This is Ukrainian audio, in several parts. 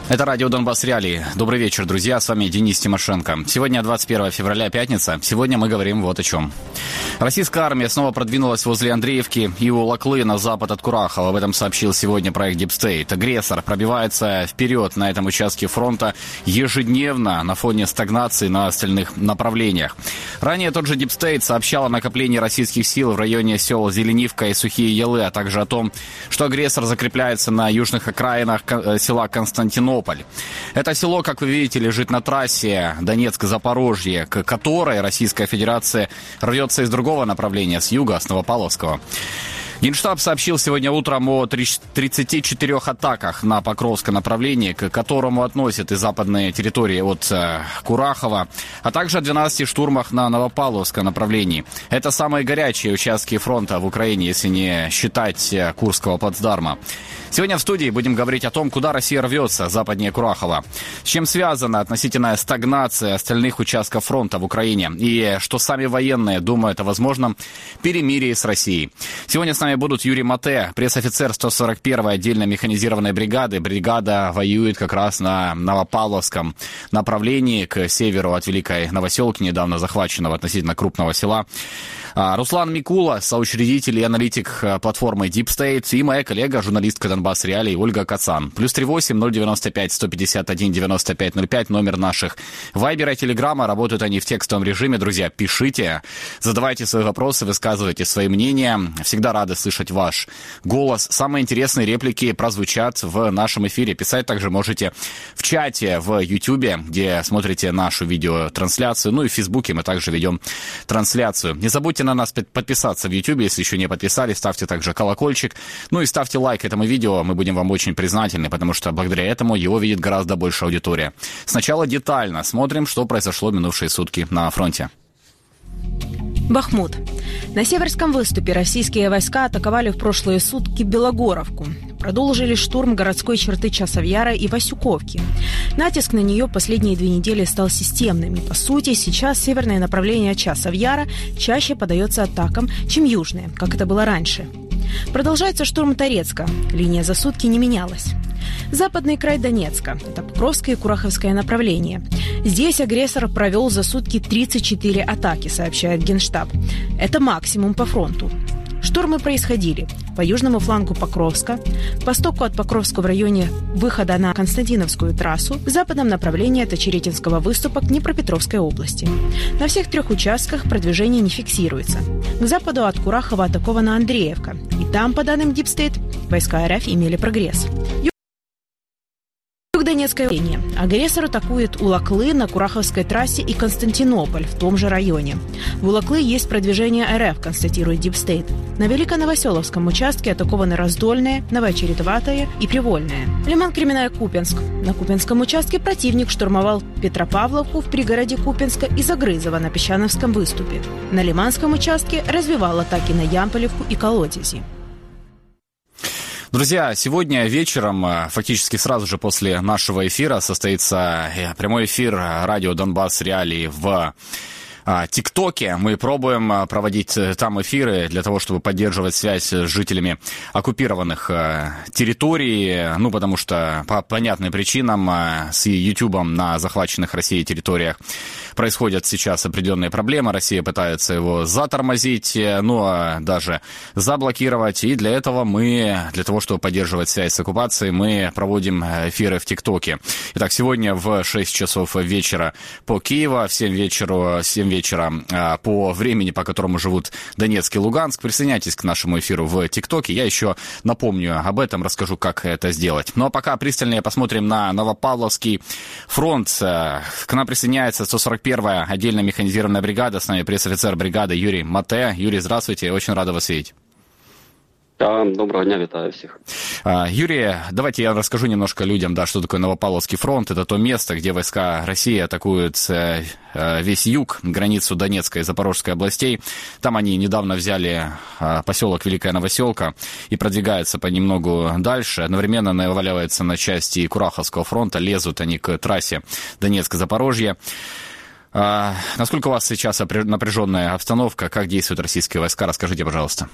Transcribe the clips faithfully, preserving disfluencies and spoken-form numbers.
Это радио «Донбасс Реалии». Добрый вечер, друзья. С вами Денис Тимошенко. Сегодня двадцать первое февраля, пятница. Сегодня мы говорим вот о чем. Российская армия снова продвинулась возле Андреевки и Улаклы на запад от Курахова. Об этом сообщил сегодня проект Deep State. Агрессор пробивается вперед на этом участке фронта ежедневно на фоне стагнации на остальных направлениях. Ранее тот же Deep State сообщал о накоплении российских сил в районе сел Зеленивка и Сухие Ялы, а также о том, что агрессор закрепляется на южных окраинах села Константинополь. Это село, как вы видите, лежит на трассе Донецк-Запорожье, к которой Российская Федерация рвется из другого направления, с юга, с Новополоцкого. Генштаб сообщил сегодня утром о тридцати четырёх атаках на Покровское направление, к которому относят и западные территории от Курахова, а также о двенадцати штурмах на Новополоцкое направлении. Это самые горячие участки фронта в Украине, если не считать Курского плацдарма. Сегодня в студии будем говорить о том, куда Россия рвется западнее Курахова, с чем связана относительная стагнация остальных участков фронта в Украине и что сами военные думают о возможном перемирии с Россией. Сегодня с нами будут Юрий Мате, пресс-офицер сто сорок первой отдельно механизированной бригады. Бригада воюет как раз на Новопавловском направлении, к северу от Великой Новоселки, недавно захваченного относительно крупного села. Руслан Микула, соучредитель и аналитик платформы Deep State, и моя коллега, журналистка «Донбасс Реалии» Ольга Кацан. Плюс три восемь ноль девяносто пять сто пятьдесят один девяносто пять ноль пять, номер наших Вайбера и Телеграма. Работают они в текстовом режиме. Друзья, пишите, задавайте свои вопросы, высказывайте свои мнения. Всегда рады слышать ваш голос. Самые интересные реплики прозвучат в нашем эфире. Писать также можете в чате в Ютубе, где смотрите нашу видеотрансляцию. Ну и в Фейсбуке мы также ведем трансляцию. Не забудьте на нас подписаться в Ютубе, если еще не подписались. Ставьте также колокольчик. Ну и ставьте лайк этому видео. Мы будем вам очень признательны, потому что благодаря этому его видит гораздо больше аудитория. Сначала детально смотрим, что произошло в минувшие сутки на фронте. Бахмут. На Северском выступе российские войска атаковали в прошлые сутки Белогоровку. Продолжили штурм городской черты Часовьяра и Васюковки. Натиск на нее последние две недели стал системным. И, по сути, сейчас северное направление Часовьяра чаще поддается атакам, чем южное, как это было раньше. Продолжается штурм Торецка. Линия за сутки не менялась. Западный край Донецка. Это Покровское и Кураховское направление. Здесь агрессор провел за сутки тридцать четыре атаки, сообщает Генштаб. Это максимум по фронту. Штурмы происходили по южному флангу Покровска, к востоку от Покровска в районе выхода на Константиновскую трассу, в западном направлении от Очеретинского выступа к Днепропетровской области. На всех трех участках продвижение не фиксируется. К западу от Курахова атакована Андреевка, и там, по данным Deep State, войска РФ имели прогресс. Донецкое направление. Агрессор атакует Улаклы на Кураховской трассе и Константинополь в том же районе. В Улаклы есть продвижение РФ, констатирует Deep State. На Великоновоселовском участке атакованы Раздольное, Новоочеретоватое и Привольное. Лиман-Кременная-Купенск. На Купенском участке противник штурмовал Петропавловку в пригороде Купенска и Загрызово на Песчановском выступе. На Лиманском участке развивал атаки на Ямполевку и Колодези. Друзья, сегодня вечером, фактически сразу же после нашего эфира, состоится прямой эфир радио «Донбасс Реалии» в ТикТоке. Мы пробуем проводить там эфиры для того, чтобы поддерживать связь с жителями оккупированных территорий. Ну, потому что по понятным причинам с Ютубом на захваченных Россией территориях происходят сейчас определенные проблемы. Россия пытается его затормозить, ну, а даже заблокировать. И для этого мы, для того, чтобы поддерживать связь с оккупацией, мы проводим эфиры в ТикТоке. Итак, сегодня в шесть часов вечера по Киеву, в семь вечера, семь вечера по времени, по которому живут Донецк и Луганск. Присоединяйтесь к нашему эфиру в ТикТоке. Я еще напомню об этом, расскажу, как это сделать. Ну, а пока пристальнее посмотрим на Новопавловский фронт. К нам присоединяется сто сорок первая отдельно механизированная бригада. С нами пресс-офицер бригады Юрий Мате. Юрий, здравствуйте. Очень рада вас видеть. Да, доброго дня, витаю всех. Юрий, давайте я расскажу немножко людям, да, что такое Новопавловский фронт. Это то место, где войска России атакуют весь юг, границу Донецкой и Запорожской областей. Там они недавно взяли поселок Великая Новоселка и продвигаются понемногу дальше. Одновременно наваливаются на части Кураховского фронта, лезут они к трассе Донецк-Запорожье. Насколько у вас сейчас напряженная обстановка? Как действуют российские войска? Расскажите, пожалуйста.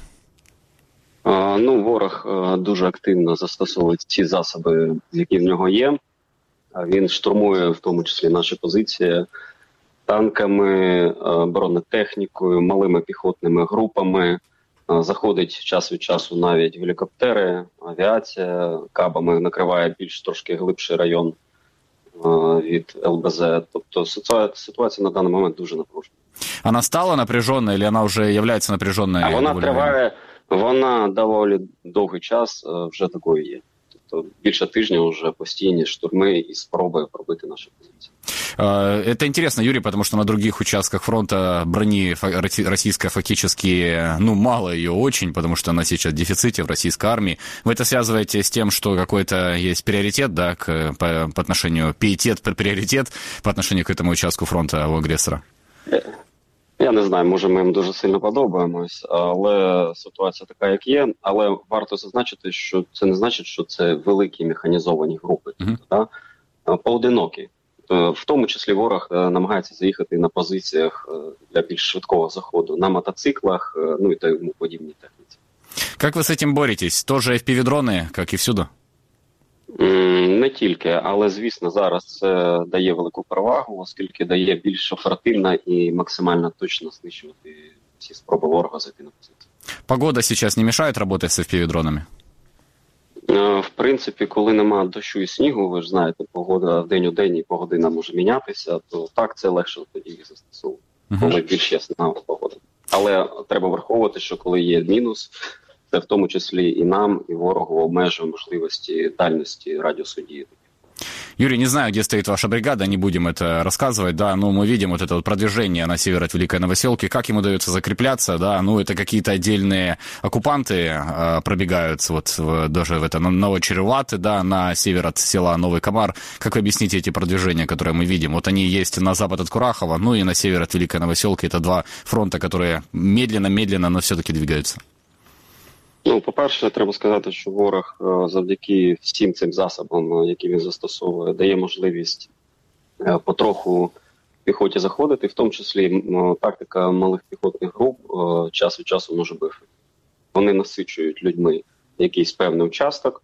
Ну, ворог дуже активно застосовує ті засоби, які в нього є. Він штурмує в тому числі наші позиції танками, бронетехнікою, малими піхотними групами. Заходить час від часу навіть гелікоптери, авіація, кабами накриває більш трошки глибший район від ел бе зет. Тобто ситуація на даний момент дуже напружена. Вона стала напряженою, чи вона вже є напряженою? А вона триває, вона доволі довгий час вже такою є. Тобто більше тижня вже постійні штурми і спроби пробити наші позиції. Это интересно, Юрий, потому что на других участках фронта брони российской фактически, ну, мало ее очень, потому что она сейчас в дефиците в российской армии. Вы это связываете с тем, что какой-то есть приоритет, да, к, по, по отношению, пиетет, приоритет по отношению к этому участку фронта у агресора? Я не знаю, може ми їм дуже сильно подобаємось, але ситуація така, як є. Але варто зазначити, що це не значить, що це великі механізовані групи, uh-huh. тобто, да, поодинокі. В тому числі ворог намагається заїхати на позиціях для більш швидкого заходу на мотоциклах, ну і тому подібній техніці. Як ви з цим боретесь? Тоже еф пі ві-дрони, як і всюди? Не тільки, але, звісно, зараз це дає велику перевагу, оскільки дає більш оперативно і максимально точно знищувати всі спроби ворога зайти на позицію. Погода зараз не мешає працювати з еф пі ві-дронами? В принципі, коли нема дощу і снігу, ви ж знаєте, погода день у день і погодина може мінятися, то так, це легше тоді їх застосовувати, uh-huh. коли більш ясна погода. Але треба враховувати, що коли є мінус, це в тому числі і нам, і ворогу обмежує можливості дальності радіусу дії. Юрий, не знаю, где стоит ваша бригада, не будем это рассказывать, да, но мы видим вот это вот продвижение на север от Великой Новоселки, как им удается закрепляться, да, ну, это какие-то отдельные оккупанты э, пробегают вот в, даже в это Новочереваты, да, на север от села Новый Комар. Как вы объясните эти продвижения, которые мы видим? Вот они есть на запад от Курахова, ну, и на север от Великой Новоселки, это два фронта, которые медленно-медленно, но все-таки двигаются. Ну, по-перше, треба сказати, що ворог завдяки всім цим засобам, які він застосовує, дає можливість потроху піхоті заходити, в тому числі тактика малих піхотних груп час від часу може бути. Вони насичують людьми якийсь певний участок,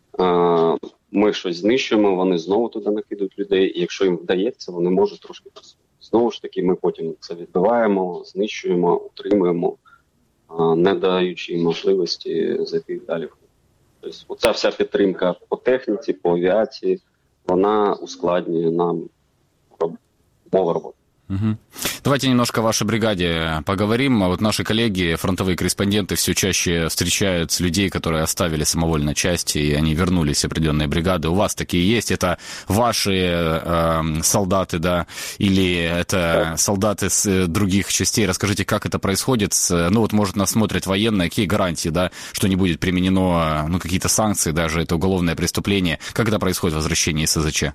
ми щось знищуємо, вони знову туди накидують людей, і якщо їм вдається, вони можуть трошки просувати. Знову ж таки, ми потім це відбиваємо, знищуємо, утримуємо, не даючи їм можливості зайти далі. Тобто, оця вся підтримка по техніці, по авіації, вона ускладнює нам умови роботи. Угу. Давайте немножко о вашей бригаде поговорим. Вот наши коллеги, фронтовые корреспонденты, все чаще встречают людей, которые оставили самовольно части, и они вернулись в определенные бригады. У вас такие есть? Это ваши э, солдаты, да, или это солдаты с других частей? Расскажите, как это происходит? Ну вот, может, нас смотрят военные, какие гарантии, да, что не будет применено, ну, какие-то санкции, даже это уголовное преступление? Как это происходит, возвращение из ес зет че?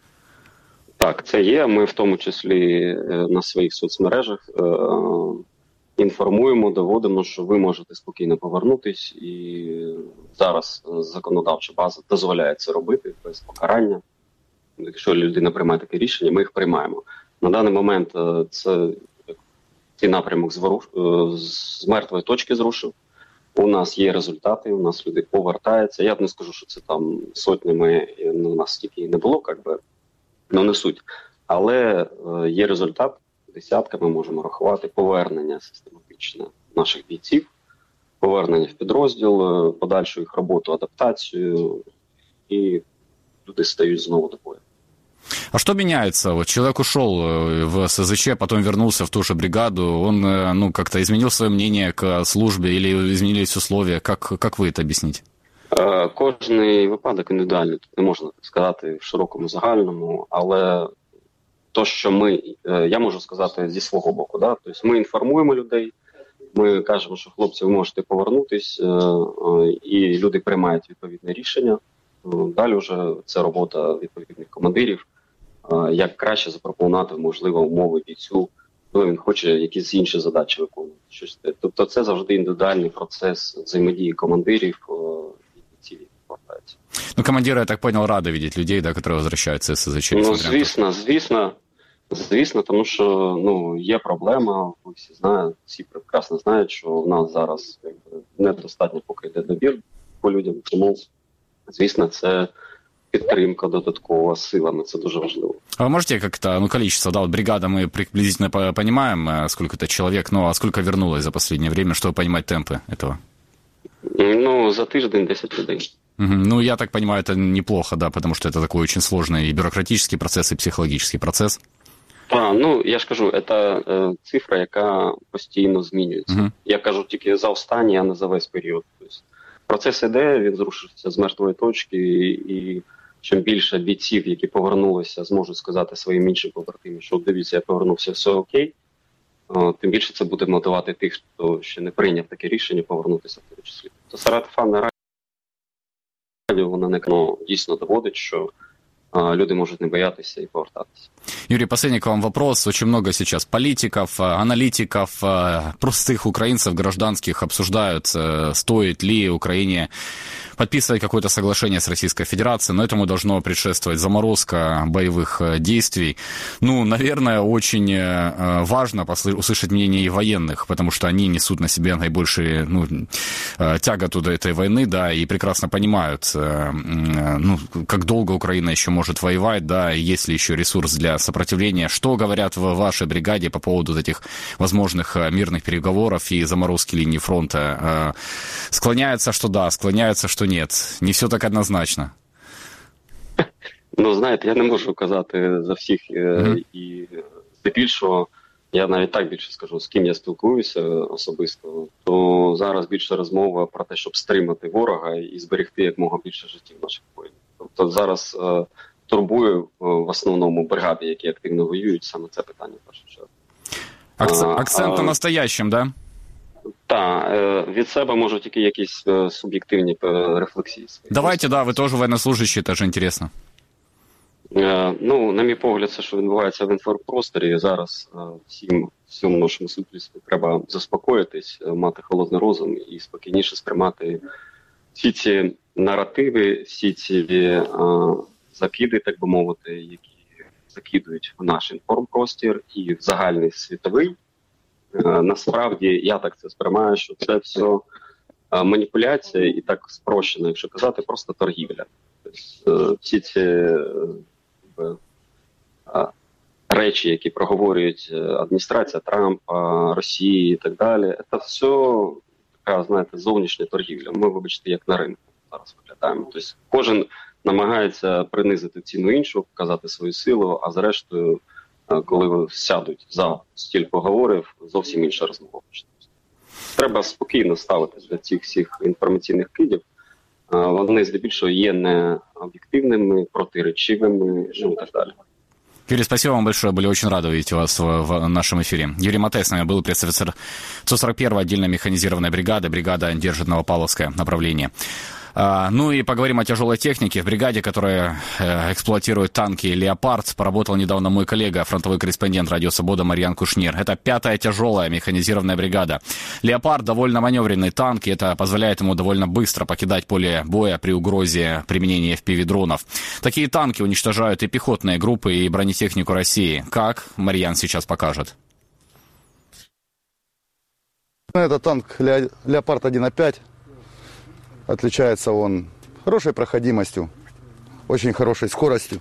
Так, це є. Ми в тому числі на своїх соцмережах е- інформуємо, доводимо, що ви можете спокійно повернутись, і зараз законодавча база дозволяє це робити без покарання. Якщо людина приймає таке рішення, ми їх приймаємо. На даний момент це цей напрямок зворуш... з мертвої точки зрушив. У нас є результати, у нас люди повертаються. Я б не скажу, що це там сотнями, ну, у нас стільки і не було, як би. Ну, не суть. Але е, є результат, десятками можемо рахувати, повернення систематичне наших бійців, повернення в підрозділ, подальшу їх роботу, адаптацію, і люди стають знову до бою. А что меняется? Вот человек ушел в ес зет че, потом вернулся в ту же бригаду, он, ну, как-то изменил свое мнение к службе или изменились условия? Как, как вы это объясните? Кожний випадок індивідуальний, тут не можна так сказати в широкому загальному, але то, що ми, я можу сказати зі свого боку, да? Тобто ми інформуємо людей, ми кажемо, що хлопці, ви можете повернутись, і люди приймають відповідне рішення. Далі вже це робота відповідних командирів, як краще запропонувати, можливо, умови бійцю, коли він хоче якісь інші задачі виконувати. Тобто це завжди індивідуальний процес взаємодії командирів. Ну, командиры, я так понял, рады видеть людей, да, которые возвращаются из ес зет че. Ну, звісно, звісно, звісно, тому що, ну, є проблема, ви всі знають, всі прекрасно знають, що в нас зараз якби недостатньо поки йде добір по людям, тому, звісно, це підтримка додаткова силами, це дуже важливо. А вы можете как-то, ну, количество, да, вот бригада мы приблизительно понимаем, сколько это человек, ну, а сколько вернулось за последнее время, чтобы понимать темпы этого? Ну, за тиждень десять людей. Угу. Ну, я так понимаю, это неплохо, да, потому что это такой очень сложный и бюрократический процесс, и психологический процесс. А, ну, я ж кажу, це е, цифра, яка постійно змінюється. Угу. Я кажу тільки за останній, а не за весь період. Тобто, процес іде, він зрушився з мертвої точки, і, і чим більше бійців, які повернулися, зможуть сказати своїм іншим побратимам, що дивіться, я повернувся, все окей, о, тим більше це буде мотивувати тих, хто ще не прийняв таке рішення повернутися в тому числі. То Саратов радіо, вона не ну, дійсно доводить, що люди можуть не боятися і повертатися. Юрий, последний к вам вопрос. Очень много сейчас политиков, аналитиков, простых украинцев, гражданских обсуждают, стоит ли Украине подписывать какое-то соглашение с Российской Федерацией, но этому должно предшествовать заморозка боевых действий. Ну, наверное, очень важно услышать мнение и военных, потому что они несут на себе наибольшую, ну, тяготу до этой войны, да, и прекрасно понимают, ну, как долго Украина еще может воевать, да, и есть ли еще ресурс для сопротивления. Что говорят в вашей бригаде по поводу этих возможных мирных переговоров и заморозки линии фронта? Склоняются, что да, склоняются, что нет. Не все так однозначно. Ну, знаєте, я не можу казати за всіх, mm-hmm. і здебільшого, я навіть так більше скажу, з ким я спілкуюся особисто, то зараз більше розмова про те, щоб стримати ворога і зберегти якомога більше життів наших воїнів. Тобто зараз е, турбує в основному бригади, які активно воюють, саме це питання в першу чергу. Акцент, акцент а, на настоящем, да? Так, від себе можу тільки якісь суб'єктивні рефлексії. Давайте, да, ви теж военнослужащий, це ж інтересно. Ну, на мій погляд, це, що відбувається в інформпросторі, зараз всім, всьому нашому суспільству треба заспокоїтись, мати холодний розум і спокійніше сприймати всі ці наративи, всі ці а, закиди, так би мовити, які закидують в наш інформпростір і в загальний світовий. Насправді, я так це сприймаю, що це все маніпуляція і так спрощено, якщо казати, просто торгівля. Тобто, всі ці речі, які проговорюють адміністрація Трампа, Росії і так далі, це все така, знаєте, зовнішня торгівля. Ми, вибачте, як на ринку зараз виглядаємо. Тобто, кожен намагається принизити ціну іншого, показати свою силу, а зрештою, коли сядуть за стіль поговорів, зовсім інша розмова. Треба спокійно ставитись до цих всіх інформаційних кидів. Вони здебільшого є не об'єктивними, протиречивими, ну і так далі. Юрий, спасибо вам большое. Были очень рады видеть вас в, в нашем эфире. Юрий Матей с нами был, пресс-офицер сто сорок первой отдельной механизированной бригады. Бригада держит Новопавловское направление. Ну и поговорим о тяжелой технике. В бригаде, которая эксплуатирует танки «Леопард», поработал недавно мой коллега, фронтовой корреспондент «Радио Свобода» Марьян Кушнир. Это пятая тяжелая механизированная бригада. «Леопард» довольно маневренный танк, и это позволяет ему довольно быстро покидать поле боя при угрозе применения эф пи ви-дронов. Такие танки уничтожают и пехотные группы, и бронетехнику России. Как? Марьян сейчас покажет. Это танк «Леопард» один и пять. Отличается он хорошей проходимостью, очень хорошей скоростью.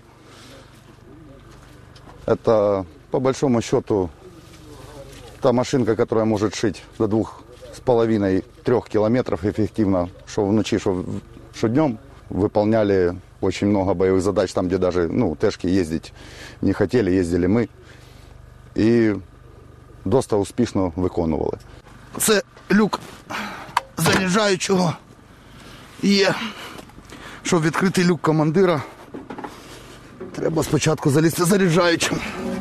Это, по большому счету, та машинка, которая может шить до двух с половиной трех километров эффективно, что вночи, что, что днем. Выполняли очень много боевых задач, там, где даже, ну, тэшки ездить не хотели, ездили мы. И досить успішно виконували. Це люк заряджаючого. Є, щоб відкрити люк командира, треба спочатку залізти заряджаючим.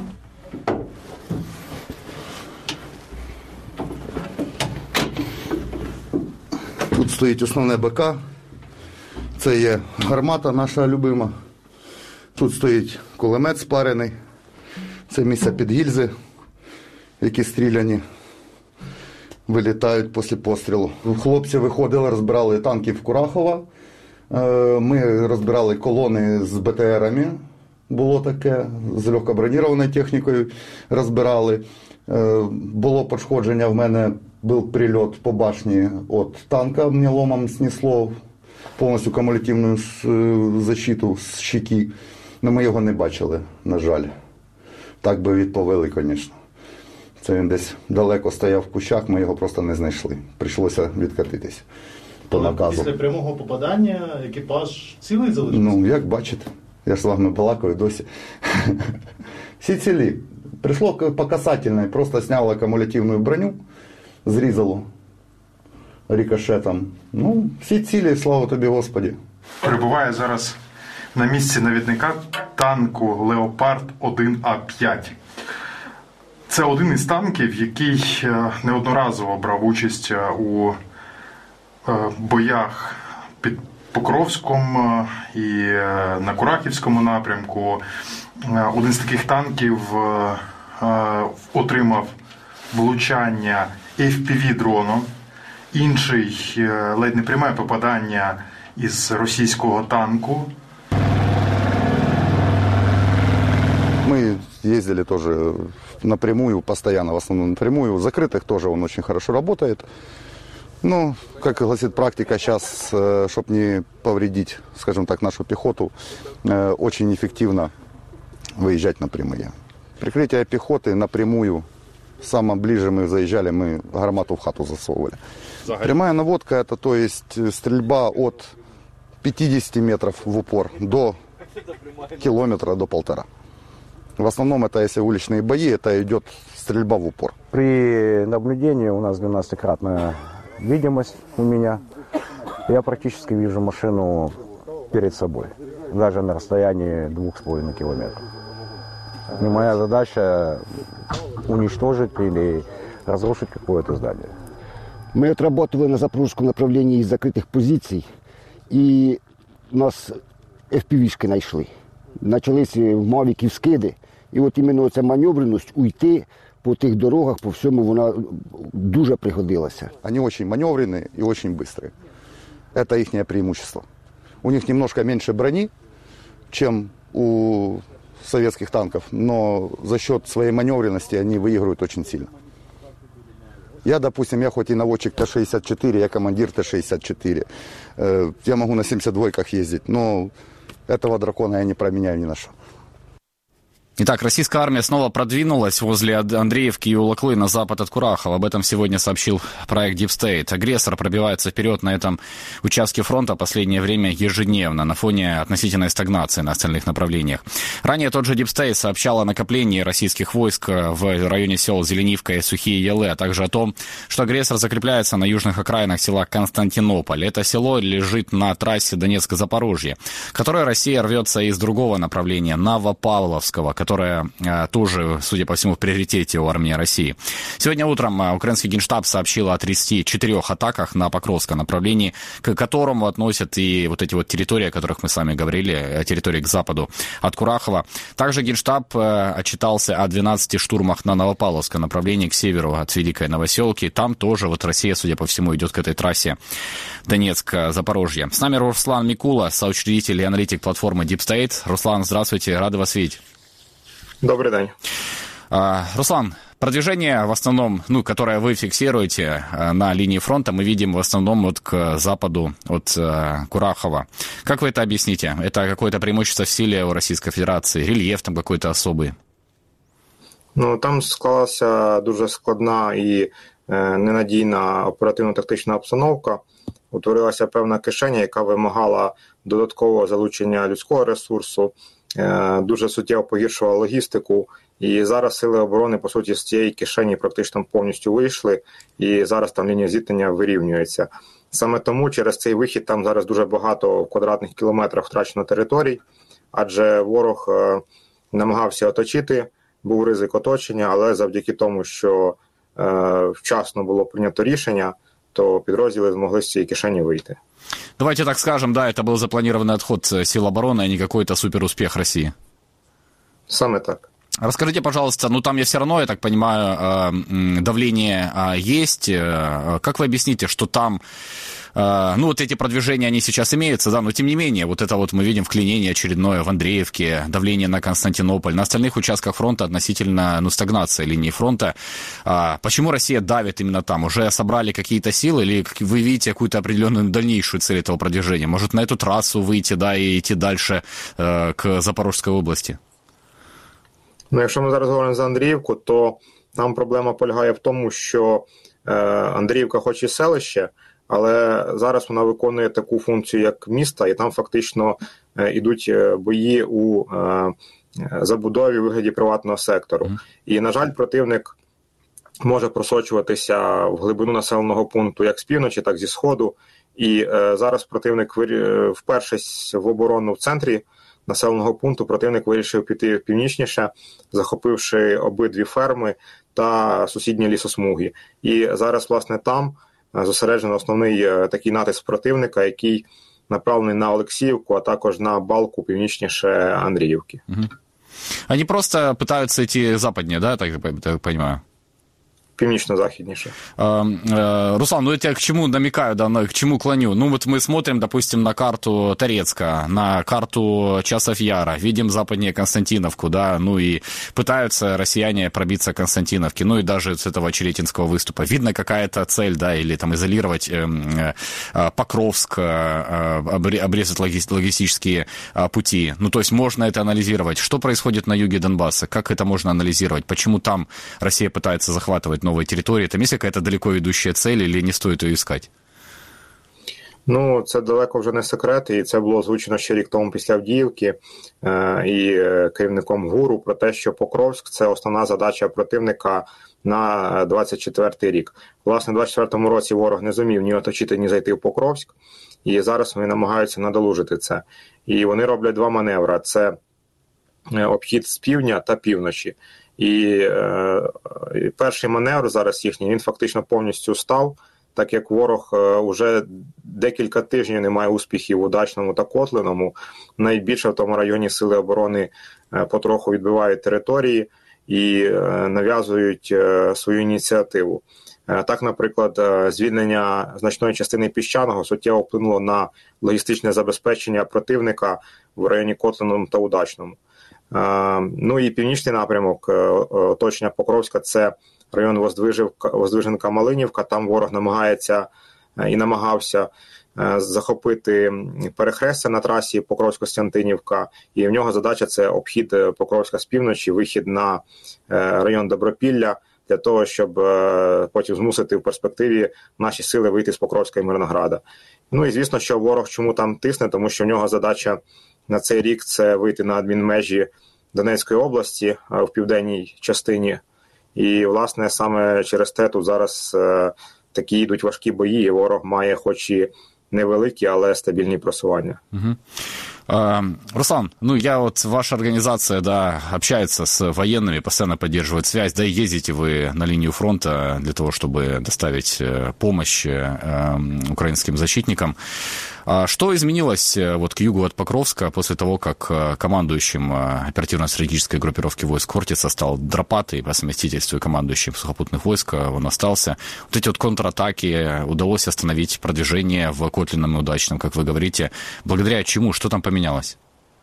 Тут стоїть основне БК, це є гармата наша любима. Тут стоїть кулемет спарений, це місце під гільзи, які стріляні. Вилітають після пострілу. Хлопці виходили, розбирали танки в Курахово. Ми розбирали колони з бе те ерами. Було таке, з легкобронірованою технікою розбирали. Було пошкодження, в мене був прильот по башні від танка, мені ломом снесло повністю кумулятивну защиту з щеки. Но ми його не бачили, на жаль. Так би відповіли, звісно. Це він десь далеко стояв в кущах, ми його просто не знайшли. Прийшлося відкатитись по наказу. Після прямого попадання екіпаж цілий залишився? Ну, як бачите, я ж з вами балакаю досі. Всі цілі. Прийшло по касательной, просто сняло кумулятивну броню, зрізало рикошетом. Ну, всі цілі, слава тобі, Господи. Перебуває зараз на місці навідника танку «Леопард один А п'ять». Це один із танків, який неодноразово брав участь у боях під Покровськом і на Курахівському напрямку. Один з таких танків отримав влучання еф пі ві-дроном, інший ледь не пряме попадання із російського танку. Мы ездили тоже напрямую, постоянно, в основном напрямую. В закрытых тоже он очень хорошо работает. Ну, как гласит практика сейчас, чтобы не повредить, скажем так, нашу пехоту, очень эффективно выезжать напрямую. Прикрытие пехоты напрямую, самое ближе мы заезжали, мы гармату в хату засовывали. Загорь. Прямая наводка, это то есть стрельба от пятидесяти метров в упор до километра, до полтора. В основном это, если уличные бои, это идет стрельба в упор. При наблюдении у нас двенадцатикратная видимость у меня. Я практически вижу машину перед собой, даже на расстоянии двух с половиной километров. И моя задача уничтожить или разрушить какое-то здание. Мы отработали на запорожском направлении из закрытых позиций, и нас еф пі ві-шки знайшли. Почалися в мавіків скиди, і от іменно ця маневреність уйти по тих дорогах, по всьому, вона дуже пригодилася. Вони дуже маневрені і дуже швидкі. Це їхнє преимущество. У них немножко менше броні, ніж у советских танков, но за счет своей маневренности они выигрывают очень сильно. Я, допустим, я хоть и наводчик Т шестьдесят четыре, я командир Т шестьдесят четыре, я могу на семьдесят двойках ездить, но этого дракона я не променяю ни на что. Итак, российская армия снова продвинулась возле Андреевки и Улаклы на запад от Курахова. Об этом сегодня сообщил проект Deep State. Агрессор пробивается вперед на этом участке фронта последнее время ежедневно на фоне относительной стагнации на остальных направлениях. Ранее тот же Deep State сообщал о накоплении российских войск в районе сел Зеленивка и Сухие Елы, а также о том, что агрессор закрепляется на южных окраинах села Константинополь. Это село лежит на трассе Донецк-Запорожье, которой Россия рвется из другого направления, Новопавловского, которая э, тоже, судя по всему, в приоритете у армии России. Сегодня утром э, украинский генштаб сообщил о тридцати четырёх атаках на Покровском направлении, к которому относят и вот эти вот территории, о которых мы с вами говорили, территории к западу от Курахова. Также генштаб э, отчитался о двенадцати штурмах на Новопавловском направлении к северу от Великой Новоселки. Там тоже вот Россия, судя по всему, идет к этой трассе Донецк-Запорожье. С нами Руслан Микула, соучредитель и аналитик платформы Deep State. Руслан, здравствуйте, рады вас видеть. Добрый день. Руслан, продвижение в основном, ну, которое вы фиксируете на линии фронта, мы видим в основном вот к западу от Курахова. Как вы это объясните? Это какое-то преимущество в силе у Российской Федерации? Рельеф там какой-то особый? Ну, там склалася дуже складна і е, ненадійна оперативно-тактична обстановка. Утворилася певна кишеня, яка вимагала додаткового залучення людського ресурсу, дуже суттєво погіршувала логістику, і зараз сили оборони, по суті, з цієї кишені практично повністю вийшли, і зараз там лінія зіткнення вирівнюється. Саме тому через цей вихід там зараз дуже багато в квадратних кілометрах втрачено територій, адже ворог намагався оточити, був ризик оточення, але завдяки тому, що е, вчасно було прийнято рішення, то підрозділи змогли з цієї кишені вийти. Давайте так скажем, да, это был запланированный отход сил обороны, а не какой-то суперуспех России. Саме так. Расскажите, пожалуйста, ну там я все равно, я так понимаю, давление есть. Как вы объясните, что там, ну вот эти продвижения, они сейчас имеются, да, но тем не менее, вот это вот мы видим вклинение очередное в Андреевке, давление на Константинополь, на остальных участках фронта относительно, ну, стагнация линии фронта. Почему Россия давит именно там? Уже собрали какие-то силы или вы видите какую-то определенную дальнейшую цель этого продвижения? Может, на эту трассу выйти, да, и идти дальше к Запорожской области? Ну, якщо ми зараз говоримо за Андріївку, то там проблема полягає в тому, що е, Андріївка хоч і селище, але зараз вона виконує таку функцію, як місто, і там фактично е, ідуть бої у е, забудові у вигляді приватного сектору. Mm. І, на жаль, противник може просочуватися в глибину населеного пункту як з півночі, так і зі сходу. І е, зараз противник вперше в оборону в центрі населеного пункту, противник вирішив піти північніше, захопивши обидві ферми та сусідні лісосмуги. І зараз, власне, там зосереджено основний такий натиск противника, який направлений на Олексіївку, а також на балку північніше Андріївки. Угу. Они просто пытаются идти западнее, да, так я понимаю? Північно-західніше. Руслан, ну я тебя к чему намекаю, да, к чему клоню? Ну вот мы смотрим, допустим, на карту Торецка, на карту Часов Яра, видим западнее Константиновку, да, ну и пытаются россияне пробиться к Константиновке, ну и даже с этого Черетинского выступа. Видно какая-то цель, да, или там изолировать э, э, Покровск, э, обрезать логистические э, пути. Ну то есть можно это анализировать. Что происходит на юге Донбасса? Как это можно анализировать? Почему там Россия пытается захватывать новые территории? Там есть какая-то далеко ведущая цель или не стоит ее искать? Ну, це далеко вже не секрет, і це було озвучено ще рік тому після Авдіївки е- і керівником ГУРу про те, що Покровськ – це основна задача противника на двадцять четвертий рік. Власне, у двадцять четвертому році ворог не зумів ні оточити, ні зайти в Покровськ, і зараз вони намагаються надолужити це. І вони роблять два маневри – це обхід з півдня та півночі. І е, перший маневр зараз їхній, він фактично повністю став, так як ворог е, вже декілька тижнів не має успіхів у Дачному та Котлиному. Найбільше в тому районі сили оборони е, потроху відбивають території і е, нав'язують е, свою ініціативу. Е, так, наприклад, е, звільнення значної частини Піщаного суттєво вплинуло на логістичне забезпечення противника в районі Котлиного та Удачному. Ну і північний напрямок оточення Покровська – це район Воздвиженка-Малинівка. Там ворог намагається і намагався захопити перехрестя на трасі Покровськ-Костянтинівка. І в нього задача – це обхід Покровська з півночі, вихід на район Добропілля, для того, щоб потім змусити в перспективі наші сили вийти з Покровська і Мирнограда. Ну і звісно, що ворог чому там тисне, тому що в нього задача на цей рік – це вийти на адмінмежі Донецької області в південній частині. І, власне, саме через те тут зараз е, такі йдуть важкі бої, і ворог має хоч і невеликі, але стабільні просування. Угу. Руслан, ну я вот, ваша организация, да, общается с военными, постоянно поддерживает связь, да и ездите вы на линию фронта для того, чтобы доставить помощь украинским защитникам. Что изменилось вот к югу от Покровска после того, как командующим оперативно-стратегической группировки войск Хортица стал Дропатый, по совместительству командующим сухопутных войск он остался? Вот эти вот контратаки удалось остановить продвижение в Котлином и Удачном, как вы говорите. Благодаря чему? Что там поменялось?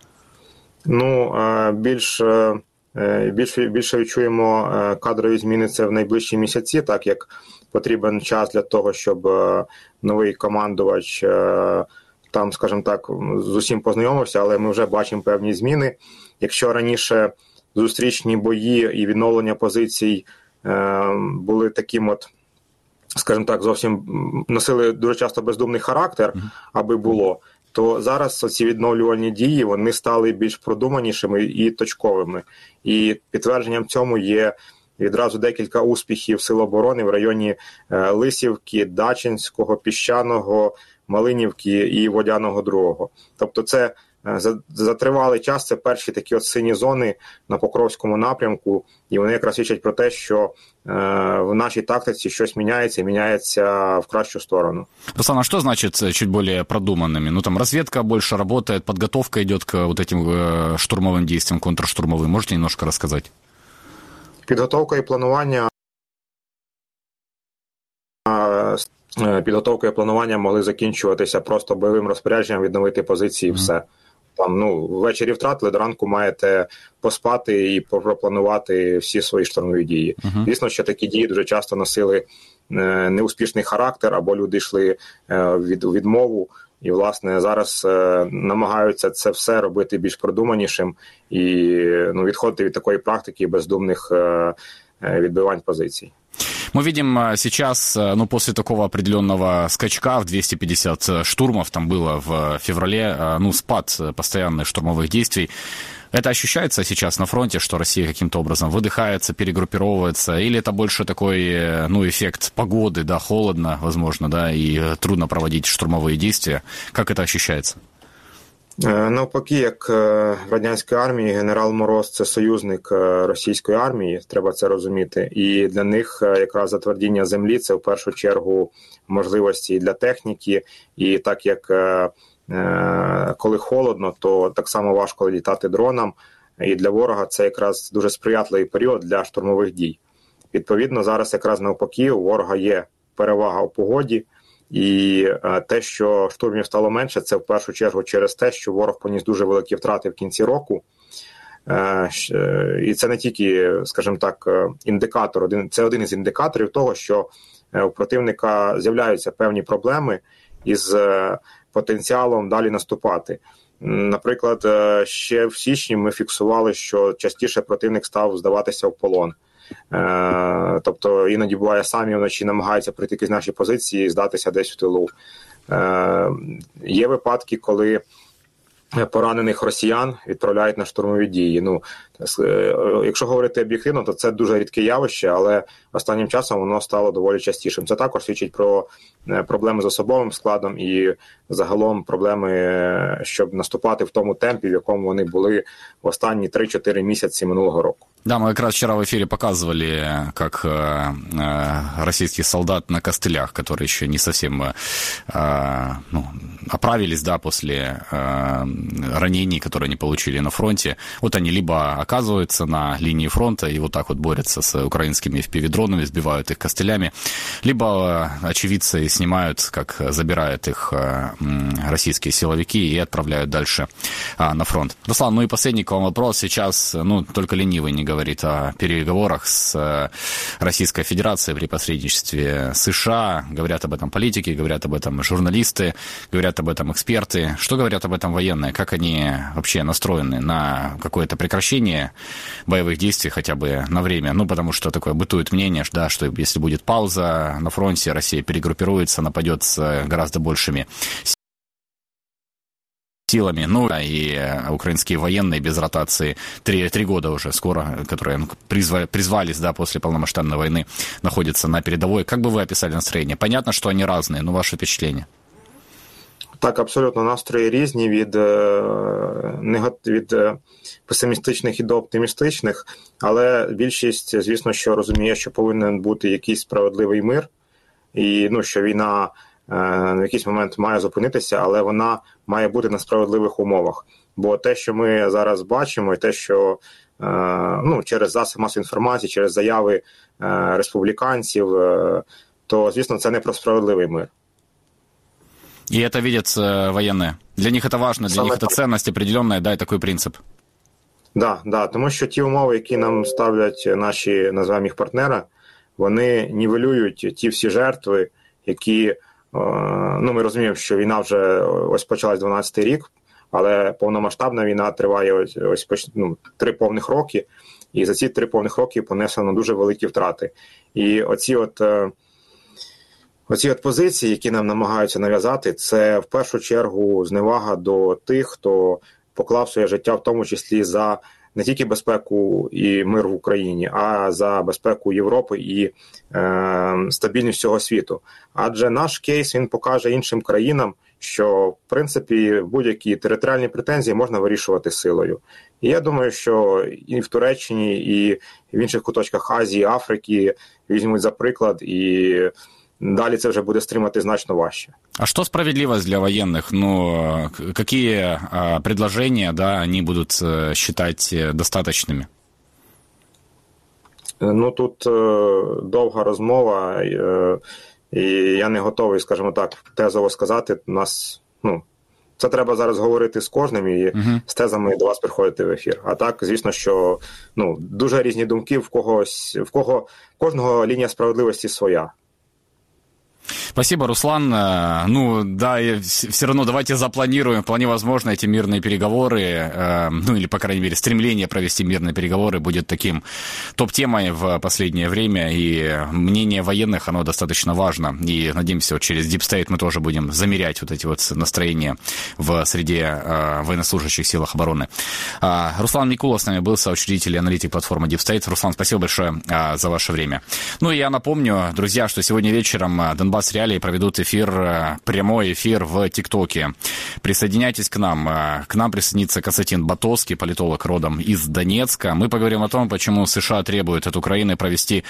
Ну, більш, більше, більше відчуємо кадрові зміни це в найближчі місяці, так як потрібен час для того, щоб новий командувач там, скажімо так, з усім познайомився, але ми вже бачимо певні зміни. Якщо раніше зустрічні бої і відновлення позицій були таким от, скажімо так, зовсім носили дуже часто бездумний характер, аби було, то зараз ці відновлювальні дії, вони стали більш продуманішими і точковими. І підтвердженням цьому є відразу декілька успіхів Сил оборони в районі Лисівки, Дачинського, Піщаного, Малинівки і Водяного другого. Тобто це за, за тривалий час це перші такі от сині зони на Покровському напрямку, і вони якраз свідчать про те, що е, в нашій тактиці щось міняється, і міняється в кращу сторону. Руслан, а что значит чуть более продуманными? Ну там разведка больше работает, подготовка идет к вот этим э, штурмовым действиям, контрштурмовым. Можете немножко рассказать? Підготовка і планування Підготовка і планування могли закінчуватися просто бойовим розпорядженням, відновити позиції і все. Там, ну, ввечері втратили, до ранку маєте поспати і пропланувати всі свої штурмові дії. Uh-huh. Звісно, що такі дії дуже часто носили е, неуспішний характер, або люди йшли е, від відмову. І, власне, зараз е, намагаються це все робити більш продуманішим і ну, відходити від такої практики бездумних е, відбивань позицій. Мы видим сейчас, ну, после такого определенного скачка в двести пятьдесят штурмов, там было в феврале, ну, спад постоянных штурмовых действий. Это ощущается сейчас на фронте, что Россия каким-то образом выдыхается, перегруппировывается, или это больше такой, ну, эффект погоды, да, холодно, возможно, да, и трудно проводить штурмовые действия? Как это ощущается? Навпаки, як в радянської армії, генерал Мороз – це союзник російської армії, треба це розуміти. І для них якраз затвердіння землі – це в першу чергу можливості для техніки. І так як коли холодно, то так само важко літати дронам. І для ворога це якраз дуже сприятливий період для штурмових дій. Відповідно, зараз якраз навпаки, у ворога є перевага у погоді. І те, що штурмів стало менше, це в першу чергу через те, що ворог поніс дуже великі втрати в кінці року. І це не тільки, скажімо так, індикатор, це один із індикаторів того, що у противника з'являються певні проблеми із потенціалом далі наступати. Наприклад, ще в січні ми фіксували, що частіше противник став здаватися в полон. Тобто іноді буває, самі вночі намагаються прийти крізь наші позиції і здатися десь в тилу. Є випадки, коли поранених росіян відправляють на штурмові дії. Ну, якщо говорити об'єктивно, то це дуже рідке явище, але останнім часом воно стало доволі частішим. Це також свідчить про проблеми з особовим складом і загалом проблеми, щоб наступати в тому темпі, в якому вони були в останні три-чотири місяці минулого року. Да, мы как раз вчера в эфире показывали, как э, российский солдат на костылях, которые еще не совсем э, ну, оправились, да, после э, ранений, которые они получили на фронте. Вот они либо оказываются на линии фронта и вот так вот борются с украинскими эф пи ви-дронами, сбивают их костылями, либо очевидцы снимают, как забирают их э, российские силовики и отправляют дальше э, на фронт. Руслан, ну и последний к вам вопрос. Сейчас, ну, только ленивый не говорит о переговорах с Российской Федерацией при посредничестве США. Говорят об этом политики, говорят об этом журналисты, говорят об этом эксперты. Что говорят об этом военные? Как они вообще настроены на какое-то прекращение боевых действий хотя бы на время? Ну, потому что такое бытует мнение, да, что если будет пауза на фронте, Россия перегруппируется, нападет с гораздо большими силами, ну и украинские военные без ротации три, три года уже скоро, которые призвали, призвались, да, после полномасштабной войны, находятся на передовой. Как бы вы описали настроение? Понятно, что они разные, но ваши впечатления? Так, абсолютно, настрої різні від, від песимістичних і до оптимістичних, але більшість, звісно, що розуміє, що повинен бути якийсь справедливий мир, і ну, що війна в якийсь момент має зупинитися, але вона має бути на справедливих умовах. Бо те, що ми зараз бачимо, і те, що ну, через засоби масової інформації, через заяви республіканців, то, звісно, це не про справедливий мир. И это видят военные. Для них это важно, для Саме них это ценность определенная, да, и такой принцип. Да, да, тому що ті умови, які нам ставлять наші, називаємо їх партнери, вони нівелюють ті всі жертви, які, ну, ми розуміємо, що війна вже ось почалась дванадцятий рік, але повномасштабна війна триває ось, ось ну, три повних роки, і за ці три повних роки понесено дуже великі втрати. І оці от Оці от позиції, які нам намагаються нав'язати, це в першу чергу зневага до тих, хто поклав своє життя, в тому числі за не тільки безпеку і мир в Україні, а за безпеку Європи і е, стабільність всього світу. Адже наш кейс, він покаже іншим країнам, що, в принципі, будь-які територіальні претензії можна вирішувати силою. І я думаю, що і в Туреччині, і в інших куточках Азії, Африки візьмуть за приклад, і далі це вже буде стримати значно важче. А что справедливость для военных? Ну, какие а, предложения, да, они будут считать достаточными? Ну, тут е, довга розмова, е, і я не готовий, скажімо так, тезово сказати. У нас, ну, це треба зараз говорити з кожним і uh-huh. з тезами до вас приходити в ефір. А так, звісно, що ну, дуже різні думки, в когось, в кого, кожного лінія справедливості своя. Спасибо, Руслан. Ну, да, все равно давайте запланируем, вполне возможно, эти мирные переговоры, ну, или, по крайней мере, стремление провести мирные переговоры будет таким топ-темой в последнее время, и мнение военных, оно достаточно важно, и, надеемся, вот через Deep State мы тоже будем замерять вот эти вот настроения в среде военнослужащих силах обороны. Руслан Микулов с нами был, соучредитель и аналитик платформы Deep State. Руслан, спасибо большое за ваше время. Ну, и я напомню, друзья, что сегодня вечером Донбасс Реалии проведут эфир, прямой эфир в ТикТоке. Присоединяйтесь к нам. К нам присоединится Константин Батовский, политолог родом из Донецка. Мы поговорим о том, почему США требуют от Украины провести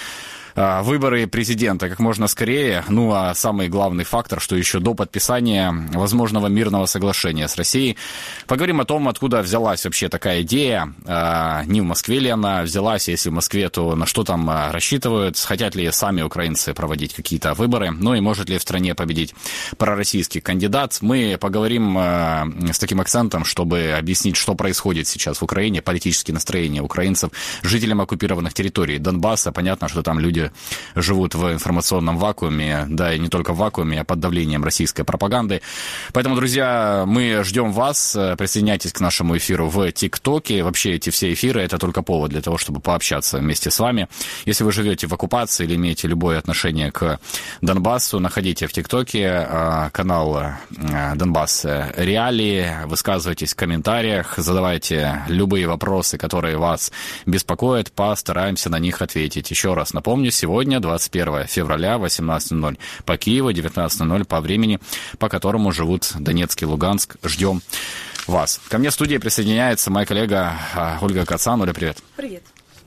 выборы президента как можно скорее. Ну, а самый главный фактор, что еще до подписания возможного мирного соглашения с Россией. Поговорим о том, откуда взялась вообще такая идея. Не в Москве ли она взялась, если в Москве, то на что там рассчитывают, хотят ли сами украинцы проводить какие-то выборы, ну и может ли в стране победить пророссийский кандидат. Мы поговорим с таким акцентом, чтобы объяснить, что происходит сейчас в Украине, политические настроения украинцев, жителям оккупированных территорий Донбасса. Понятно, что там люди живут в информационном вакууме, да, и не только в вакууме, а под давлением российской пропаганды. Поэтому, друзья, мы ждем вас, присоединяйтесь к нашему эфиру в ТикТоке. Вообще эти все эфиры — это только повод для того, чтобы пообщаться вместе с вами. Если вы живете в оккупации или имеете любое отношение к Донбассу, находите в ТикТоке канал Донбасс Реалии, высказывайтесь в комментариях, задавайте любые вопросы, которые вас беспокоят, постараемся на них ответить. Еще раз напомню, сегодня, двадцать первого февраля, восемнадцать ноль ноль по Киеву, девятнадцать ноль ноль по времени, по которому живут Донецк и Луганск. Ждем вас. Ко мне в студии присоединяется моя коллега Ольга Кацан. Оля, привет. Привет.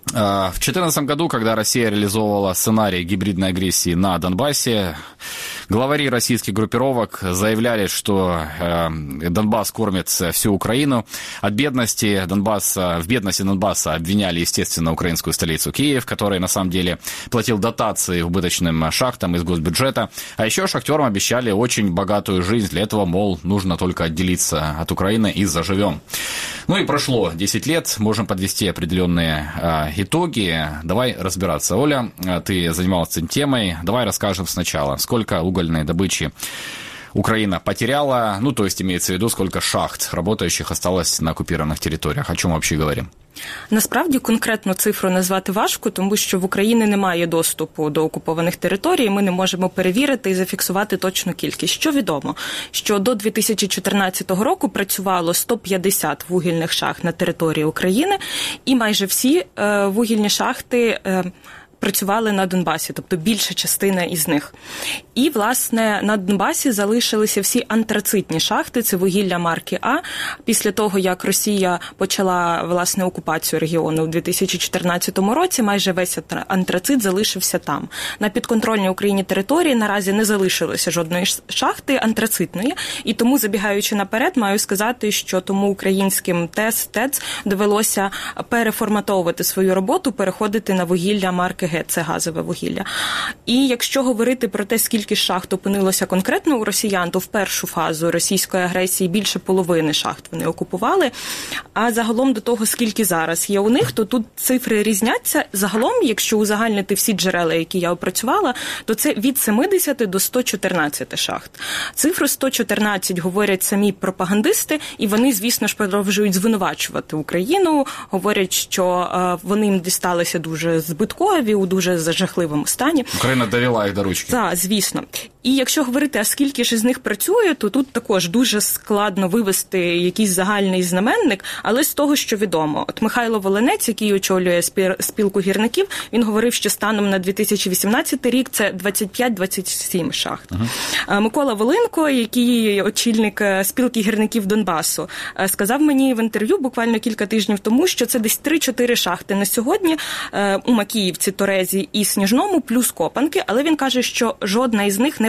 В две тысячи четырнадцатом году, когда Россия реализовывала сценарий гибридной агрессии на Донбассе, главари российских группировок заявляли, что э, Донбасс кормит всю Украину. От бедности Донбасса, в бедности Донбасса обвиняли, естественно, украинскую столицу Киев, который на самом деле платил дотации убыточным шахтам из госбюджета. А еще шахтерам обещали очень богатую жизнь. Для этого, мол, нужно только отделиться от Украины и заживем. Ну и прошло десять лет, можем подвести определенные э, итоги. Давай разбираться. Оля, ты занималась этим темой. Давай расскажем сначала, сколько угольной добычи Украина потеряла, ну, то есть имеется в виду, сколько шахт работающих осталось на оккупированных территориях. О чем мы вообще говорим? Насправді конкретну цифру назвати важко, тому що в Україні немає доступу до окупованих територій, ми не можемо перевірити і зафіксувати точну кількість. Що відомо? Що до дві тисячі чотирнадцятого року працювало сто п'ятдесят вугільних шахт на території України, і майже всі е, вугільні шахти е, працювали на Донбасі, тобто більша частина із них. І, власне, на Донбасі залишилися всі антрацитні шахти, це вугілля марки А. Після того, як Росія почала, власне, окупацію регіону у дві тисячі чотирнадцятому році, майже весь антрацит залишився там. На підконтрольній Україні території наразі не залишилося жодної шахти антрацитної, і тому, забігаючи наперед, маю сказати, що тому українським ТЕС, ТЕЦ довелося переформатовувати свою роботу, переходити на вугілля марки Г, це газове вугілля. І якщо говорити про те, скільки шахт опинилося конкретно у росіян, то в першу фазу російської агресії більше половини шахт вони окупували, а загалом до того, скільки зараз є у них, то тут цифри різняться. Загалом, якщо узагальнити всі джерела, які я опрацювала, то це від сімдесят до ста чотирнадцяти шахт. Цифру сто чотирнадцять говорять самі пропагандисти, і вони, звісно ж, продовжують звинувачувати Україну, говорять, що е, вони їм дісталися дуже збиткові, у дуже жахливому стані. Україна довела їх до ручки. Так, звісно. І якщо говорити, а скільки ж із них працює, то тут також дуже складно вивести якийсь загальний знаменник, але з того, що відомо. От Михайло Волинець, який очолює спілку гірників, він говорив, що станом на дві тисячі вісімнадцятий рік це двадцять п'ять - двадцять сім шахт. Uh-huh. Микола Волинко, який очільник спілки гірників Донбасу, сказав мені в інтерв'ю буквально кілька тижнів тому, що це десь три-чотири шахти на сьогодні у Макіївці, Торезі і Сніжному, плюс Копанки, але він каже, що жодна із них не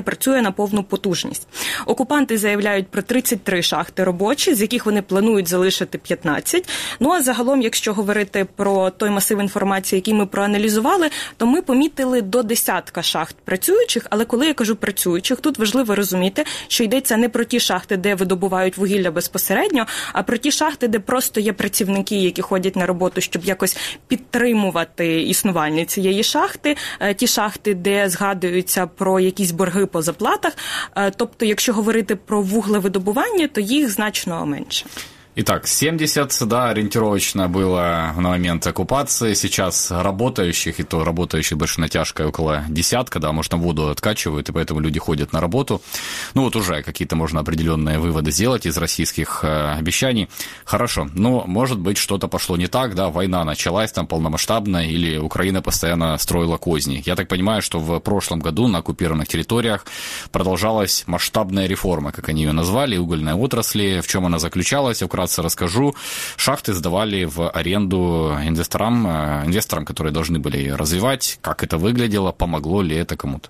працює на повну потужність. Окупанти заявляють про тридцять три шахти робочі, з яких вони планують залишити п'ятнадцять. Ну а загалом, якщо говорити про той масив інформації, який ми проаналізували, то ми помітили до десятка шахт працюючих, але коли я кажу працюючих, тут важливо розуміти, що йдеться не про ті шахти, де видобувають вугілля безпосередньо, а про ті шахти, де просто є працівники, які ходять на роботу, щоб якось підтримувати існування цієї шахти, ті шахти, де згадуються про якісь борги по заплатах. Тобто, якщо говорити про вуглевидобування, то їх значно менше. Итак, семьдесят, да, ориентировочно было на момент оккупации. Сейчас работающих, и то работающих большой натяжкой около десятка, да, может, там воду откачивают, и поэтому люди ходят на работу. Ну, вот уже какие-то можно определенные выводы сделать из российских э, обещаний. Хорошо, но, может быть, что-то пошло не так, да, война началась там полномасштабная, или Украина постоянно строила козни. Я так понимаю, что в прошлом году на оккупированных территориях продолжалась масштабная реформа, как они ее назвали, угольной отрасли. В чем она заключалась, вкратце расскажу. Шахты сдавали в аренду инвесторам, инвесторам, которые должны были ее развивать. Как это выглядело, помогло ли это кому-то?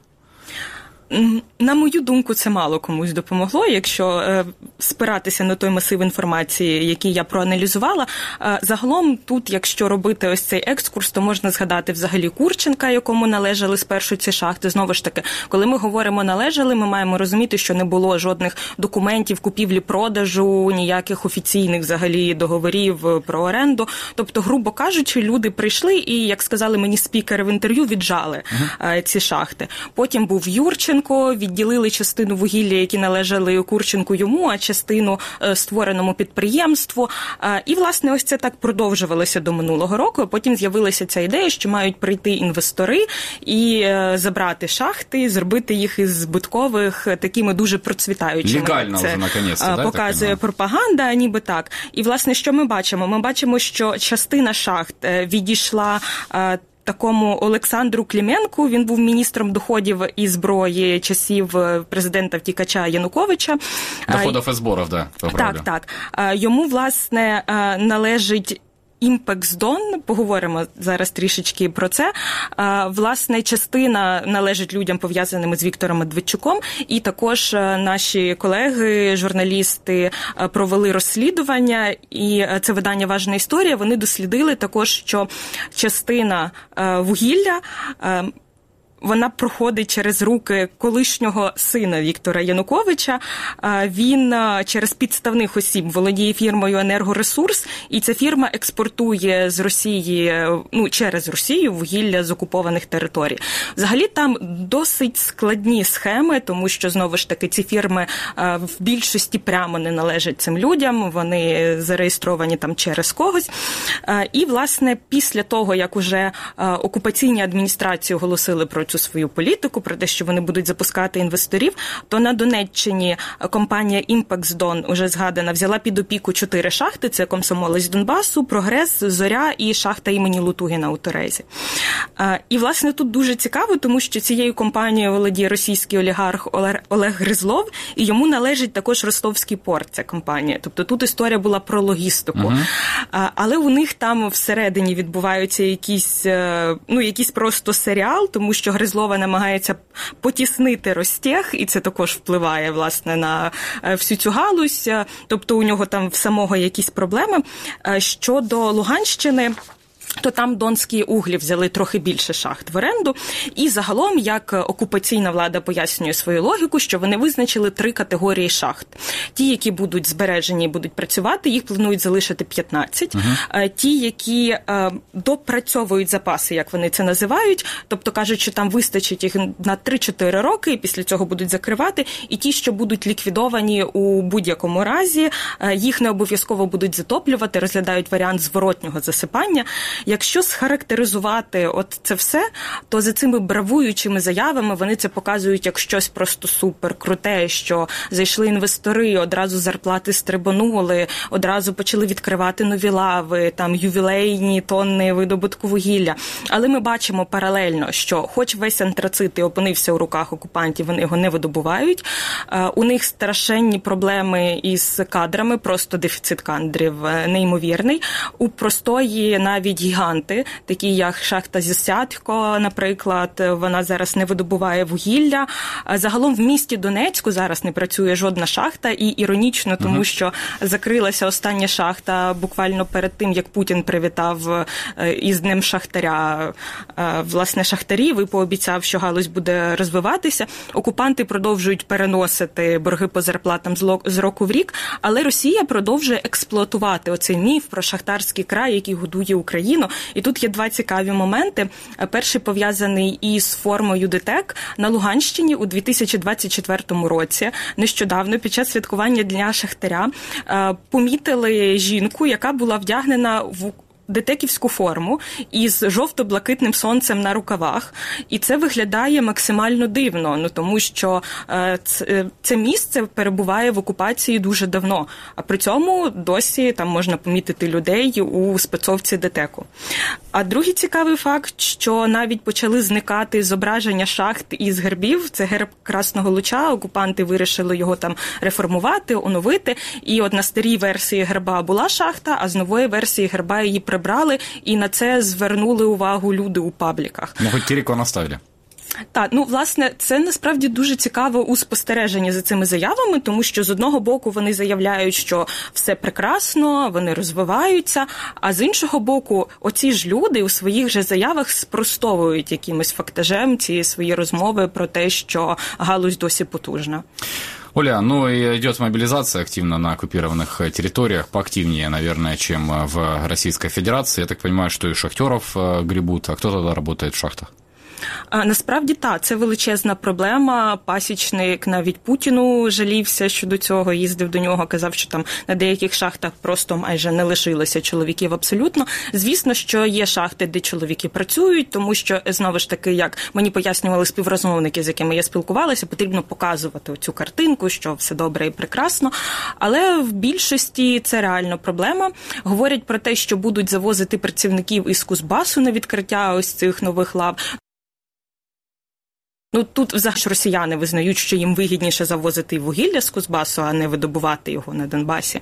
На мою думку, це мало комусь допомогло, якщо е, спиратися на той масив інформації, який я проаналізувала. Е, загалом тут, якщо робити ось цей екскурс, то можна згадати взагалі Курченка, якому належали спершу ці шахти. Знову ж таки, коли ми говоримо «належали», ми маємо розуміти, що не було жодних документів купівлі-продажу, ніяких офіційних взагалі договорів про оренду. Тобто, грубо кажучи, люди прийшли і, як сказали мені спікери в інтерв'ю, віджали е, ці шахти. Потім був Юрченко, відділили частину вугілля, які належали Курченку йому, а частину створеному підприємству. І, власне, ось це так продовжувалося до минулого року. Потім з'явилася ця ідея, що мають прийти інвестори і забрати шахти, зробити їх із збиткових такими дуже процвітаючими. Легально вже, наконець-то, да? Показує пропаганда, ніби так. І, власне, що ми бачимо? Ми бачимо, що частина шахт відійшла такому Олександру Клименку. Він був міністром доходів і зброї часів президента-втікача Януковича. Доходів і зборів, да, так. Так, так. Йому, власне, належить Імпексдон, поговоримо зараз трішечки про це. Власне, частина належить людям, пов'язаним з Віктором Медведчуком, і також наші колеги, журналісти, провели розслідування, і це видання «Важна історія», вони дослідили також, що частина вугілля вона проходить через руки колишнього сина Віктора Януковича. Він через підставних осіб володіє фірмою «Енергоресурс», і ця фірма експортує з Росії, ну, через Росію вугілля з окупованих територій. Взагалі там досить складні схеми, тому що, знову ж таки, ці фірми в більшості прямо не належать цим людям, вони зареєстровані там через когось. І, власне, після того, як уже окупаційні адміністрації оголосили про цю свою політику, про те, що вони будуть запускати інвесторів, то на Донеччині компанія «Імпексдон», уже згадана, взяла під опіку чотири шахти. Це «Комсомолець Донбасу», «Прогрес», «Зоря» і шахта імені Лутугіна у Терезі. І, власне, тут дуже цікаво, тому що цією компанією володіє російський олігарх Олег Гризлов, і йому належить також Ростовський порт, ця компанія. Тобто тут історія була про логістику. Uh-huh. Але у них там всередині відбуваються якісь, ну, якийсь просто серіал, тому що Гризлова намагається потіснити Ростех, і це також впливає, власне, на всю цю галузь. Тобто у нього там в самого якісь проблеми. Щодо Луганщини, то там Донські углі взяли трохи більше шахт в оренду. І загалом, як окупаційна влада пояснює свою логіку, що вони визначили три категорії шахт. Ті, які будуть збережені і будуть працювати, їх планують залишити п'ятнадцять. Uh-huh. Ті, які е, допрацьовують запаси, як вони це називають, тобто кажуть, що там вистачить їх на три-чотири роки, і після цього будуть закривати. І ті, що будуть ліквідовані у будь-якому разі, е, їх не обов'язково будуть затоплювати, розглядають варіант зворотнього засипання. Якщо схарактеризувати от це все, то за цими бравуючими заявами вони це показують як щось просто супер круте, що зайшли інвестори, одразу зарплати стрибанули, одразу почали відкривати нові лави, там ювілейні тонни видобутку вугілля. Але ми бачимо паралельно, що хоч весь антрацит і опинився у руках окупантів, вони його не видобувають. У них страшенні проблеми із кадрами, просто дефіцит кадрів неймовірний. У простої навіть гіганти, такі як шахта Зісятько, наприклад, вона зараз не видобуває вугілля. Загалом в місті Донецьку зараз не працює жодна шахта, і іронічно, тому що закрилася остання шахта буквально перед тим, як Путін привітав із Днем шахтаря, власне, шахтарів і пообіцяв, що галузь буде розвиватися. Окупанти продовжують переносити борги по зарплатам з року в рік, але Росія продовжує експлуатувати оцей міф про шахтарський край, який годує Україну. І тут є два цікаві моменти. Перший пов'язаний із формою ДТЕК на Луганщині у дві тисячі двадцять четвертому році. Нещодавно під час святкування Дня шахтаря помітили жінку, яка була вдягнена в детеківську форму із жовто-блакитним сонцем на рукавах. І це виглядає максимально дивно, ну тому що е, це, це місце перебуває в окупації дуже давно. А при цьому досі там можна помітити людей у спецовці детеку. А другий цікавий факт, що навіть почали зникати зображення шахт із гербів. Це герб Красного Луча. Окупанти вирішили його там реформувати, оновити. І от на старій версії герба була шахта, а з нової версії герба її прибрали, і на це звернули увагу люди у пабліках. Ну, хоч Кіріко наставили. Так, ну, власне, це насправді дуже цікаво у спостереженні за цими заявами, тому що з одного боку вони заявляють, що все прекрасно, вони розвиваються, а з іншого боку, оці ж люди у своїх же заявах спростовують якимось фактажем ці свої розмови про те, що галузь досі потужна. Оля, ну и идет мобилизация активно на оккупированных территориях, поактивнее, наверное, чем в Российской Федерации. Я так понимаю, что и шахтеров гребут, а кто тогда работает в шахтах? Насправді, так, це величезна проблема. Пасічник навіть Путіну жалівся щодо цього, їздив до нього, казав, що там на деяких шахтах просто майже не лишилося чоловіків абсолютно. Звісно, що є шахти, де чоловіки працюють, тому що, знову ж таки, як мені пояснювали співрозмовники, з якими я спілкувалася, потрібно показувати цю картинку, що все добре і прекрасно. Але в більшості це реально проблема. Говорять про те, що будуть завозити працівників із Кузбасу на відкриття ось цих нових лав. Ну, тут взагалі росіяни визнають, що їм вигідніше завозити вугілля з Кузбасу, а не видобувати його на Донбасі.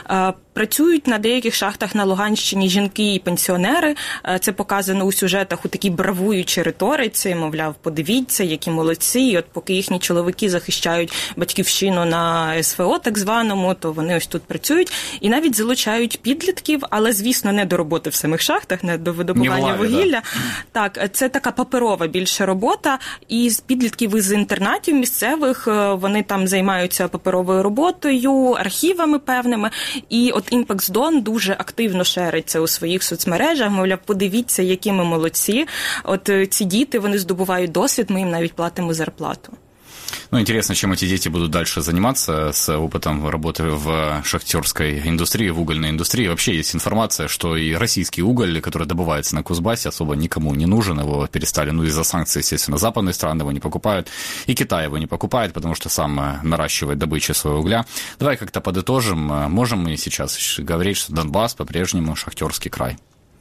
Працюють на деяких шахтах на Луганщині жінки і пенсіонери. Це показано у сюжетах у такій бравуючій риториці, мовляв, подивіться, які молодці. І от поки їхні чоловіки захищають батьківщину на ес ве о так званому, то вони ось тут працюють. І навіть залучають підлітків, але, звісно, не до роботи в самих шахтах, не до видобування вугілля. Да. Так, це така паперова більше робота. І з підлітків із інтернатів місцевих, вони там займаються паперовою роботою, архівами певними. І от Імпекс-Дон дуже активно шериться у своїх соцмережах, мовляв, подивіться, які ми молодці. От ці діти, вони здобувають досвід, ми їм навіть платимо зарплату. Ну, интересно, чем эти дети будут дальше заниматься с опытом работы в шахтерской индустрии, в угольной индустрии. Вообще есть информация, что и российский уголь, который добывается на Кузбассе, особо никому не нужен. Его перестали, ну, из-за санкций, естественно, западные страны его не покупают. И Китай его не покупает, потому что сам наращивает добычу своего угля. Давай как-то подытожим. Можем мы сейчас говорить, что Донбасс по-прежнему шахтерский край?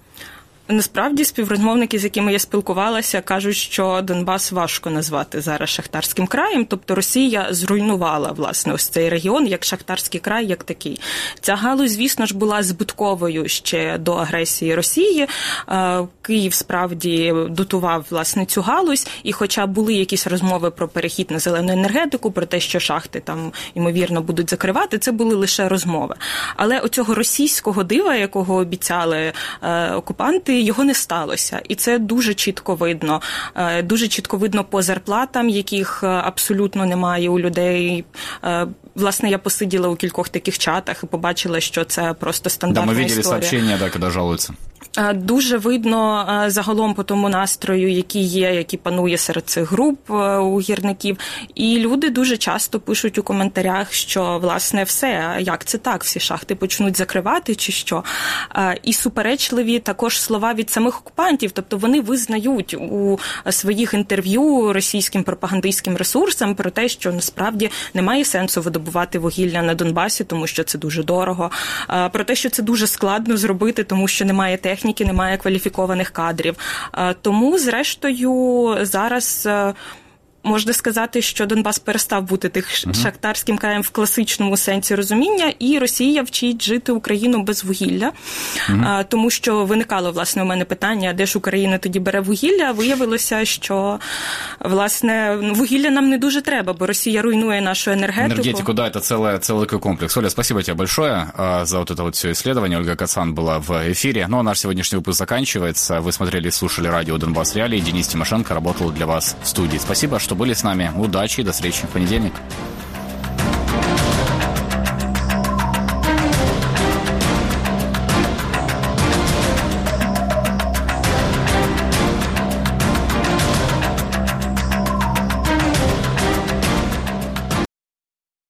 Насправді, співрозмовники, з якими я спілкувалася, кажуть, що Донбас важко назвати зараз шахтарським краєм, тобто Росія зруйнувала, власне, ось цей регіон як шахтарський край, як такий. Ця галузь, звісно ж, була збитковою ще до агресії Росії. Київ, справді, дотував, власне, цю галузь, і хоча були якісь розмови про перехід на зелену енергетику, про те, що шахти там, ймовірно, будуть закривати, це були лише розмови. Але оцього російського дива, якого обіцяли окупанти, його не сталося. І це дуже чітко видно. Дуже чітко видно по зарплатам, яких абсолютно немає у людей. Власне, я посиділа у кількох таких чатах і побачила, що це просто стандартна історія. Да, ми бачили сообщення, да, коли жалуються. Дуже видно загалом по тому настрою, який є, який панує серед цих груп у гірників. І люди дуже часто пишуть у коментарях, що, власне, все, як це так, всі шахти почнуть закривати чи що. І суперечливі також слова від самих окупантів, тобто вони визнають у своїх інтерв'ю російським пропагандистським ресурсам про те, що насправді немає сенсу видобувати вугілля на Донбасі, тому що це дуже дорого, про те, що це дуже складно зробити, тому що немає техніки, немає кваліфікованих кадрів. Тому, зрештою, зараз можна сказати, що Донбас перестав бути тих uh-huh. шахтарським краєм в класичному сенсі розуміння, і Росія вчить жити Україну без вугілля. Uh-huh. А, тому що виникало, власне, у мене питання, де ж Україна тоді бере вугілля. Виявилося, що, власне, вугілля нам не дуже треба, бо Росія руйнує нашу енергетику. Энергетику, да, это целый, целый комплекс. Оля, спасибо тебе большое за вот это вот все исследование. Ольга Кацан была в эфире. Ну, а наш сегодняшний выпуск заканчивается. Вы смотрели и слушали радио «Донбасс Реалии». Денис Тимошенко работал для вас в студии. Спасибо, что были с нами. Удачи и до встречи в понедельник.